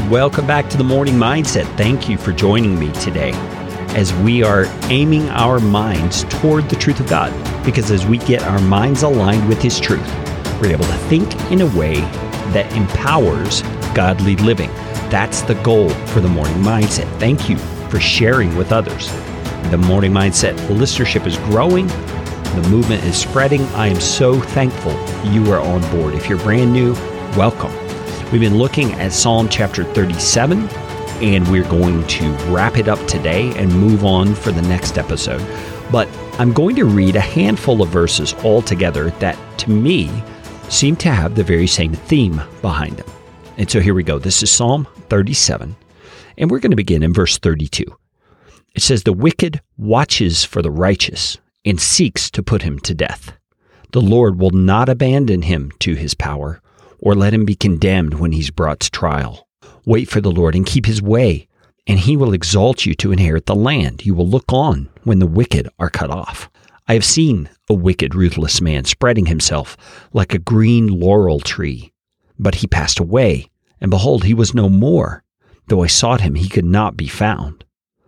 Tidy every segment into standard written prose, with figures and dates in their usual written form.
Welcome back to the Morning Mindset. Thank you for joining me today as we are aiming our minds toward the truth of God. Because as we get our minds aligned with His truth, we're able to think in a way that empowers godly living. That's the goal for the Morning Mindset. Thank you for sharing with others. The Morning Mindset listenership is growing. The movement is spreading. I am so thankful you are on board. If you're brand new, welcome. We've been looking at Psalm chapter 37, and we're going to wrap it up today and move on for the next episode. But I'm going to read a handful of verses all together that, to me, seem to have the very same theme behind them. And so here we go. This is Psalm 37, and we're going to begin in verse 32. It says, "The wicked watches for the righteous and seeks to put him to death. The Lord will not abandon him to his power, or let him be condemned when he's brought to trial. Wait for the Lord and keep his way, and he will exalt you to inherit the land. You will look on when the wicked are cut off. I have seen a wicked, ruthless man spreading himself like a green laurel tree. But he passed away, and behold, he was no more. Though I sought him, he could not be found.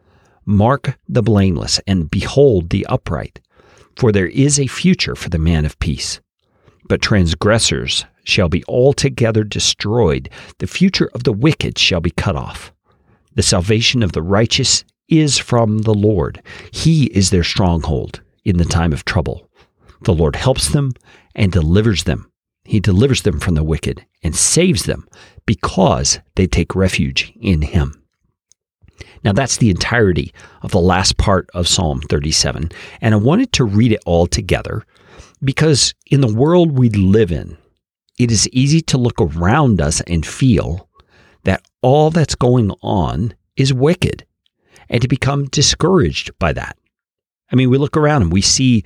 Mark the blameless, and behold the upright, for there is a future for the man of peace. But transgressors shall be altogether destroyed. The future of the wicked shall be cut off. The salvation of the righteous is from the Lord. He is their stronghold in the time of trouble. The Lord helps them and delivers them. He delivers them from the wicked and saves them because they take refuge in Him." Now that's the entirety of the last part of Psalm 37, and I wanted to read it all together because in the world we live in, it is easy to look around us and feel that all that's going on is wicked and to become discouraged by that. I mean, we look around and we see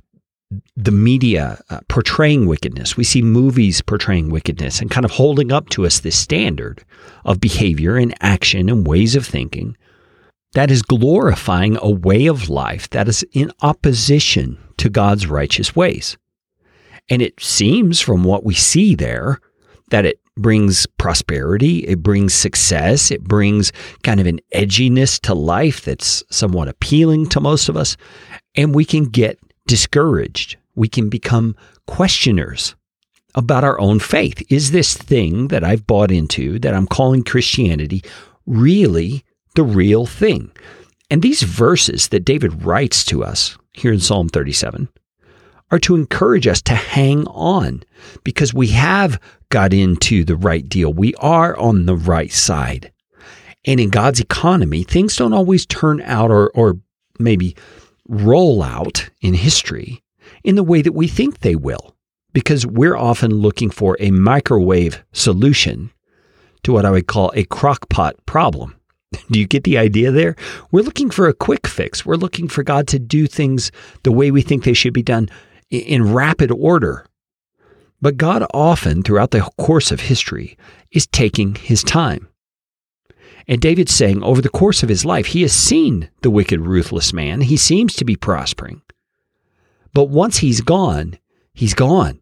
the media portraying wickedness. We see movies portraying wickedness and kind of holding up to us this standard of behavior and action and ways of thinking that is glorifying a way of life that is in opposition to God's righteous ways. And it seems from what we see there that it brings prosperity, it brings success, it brings kind of an edginess to life that's somewhat appealing to most of us, and we can get discouraged. We can become questioners about our own faith. Is this thing that I've bought into, that I'm calling Christianity, really the real thing? And these verses that David writes to us here in Psalm 37 are to encourage us to hang on because we have got into the right deal. We are on the right side. And in God's economy, things don't always turn out or maybe roll out in history in the way that we think they will, because we're often looking for a microwave solution to what I would call a crockpot problem. Do you get the idea there? We're looking for a quick fix. We're looking for God to do things the way we think they should be done in rapid order. But God often, throughout the course of history, is taking His time. And David's saying over the course of his life, he has seen the wicked, ruthless man. He seems to be prospering. But once he's gone, he's gone.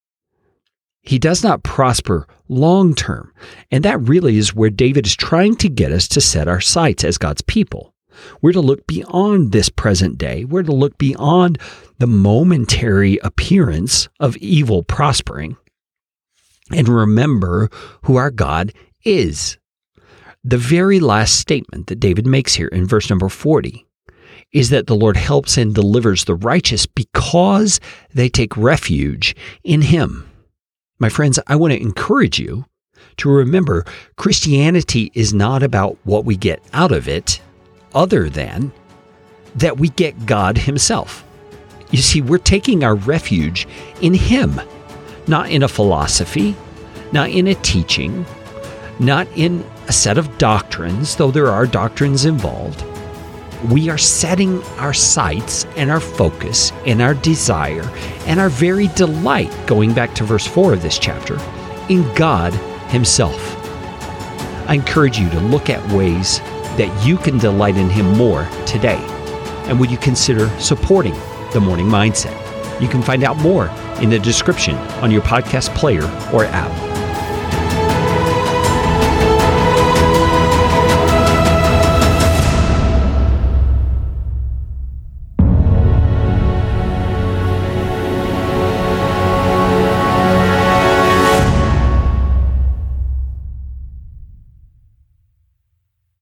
He does not prosper long term. And that really is where David is trying to get us to set our sights as God's people. We're to look beyond this present day. We're to look beyond the momentary appearance of evil prospering and remember who our God is. The very last statement that David makes here in verse number 40 is that the Lord helps and delivers the righteous because they take refuge in Him. My friends, I want to encourage you to remember Christianity is not about what we get out of it, other than that we get God Himself. You see, we're taking our refuge in Him, not in a philosophy, not in a teaching, not in a set of doctrines, though there are doctrines involved. We are setting our sights and our focus and our desire and our very delight, going back to verse 4 of this chapter, in God Himself. I encourage you to look at ways that you can delight in Him more today. And would you consider supporting the Morning Mindset? You can find out more in the description on your podcast player or app.